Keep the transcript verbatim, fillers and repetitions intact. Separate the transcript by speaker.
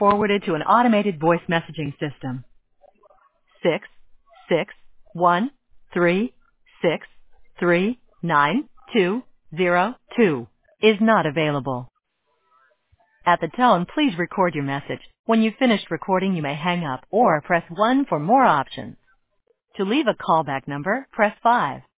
Speaker 1: forwarded to an automated voice messaging system. Six, six, one, three, six, three, nine, two, zero, two is not available. At the tone, please record your message. When you've finished recording, you may hang up or press one for more options. To leave a callback number, press five.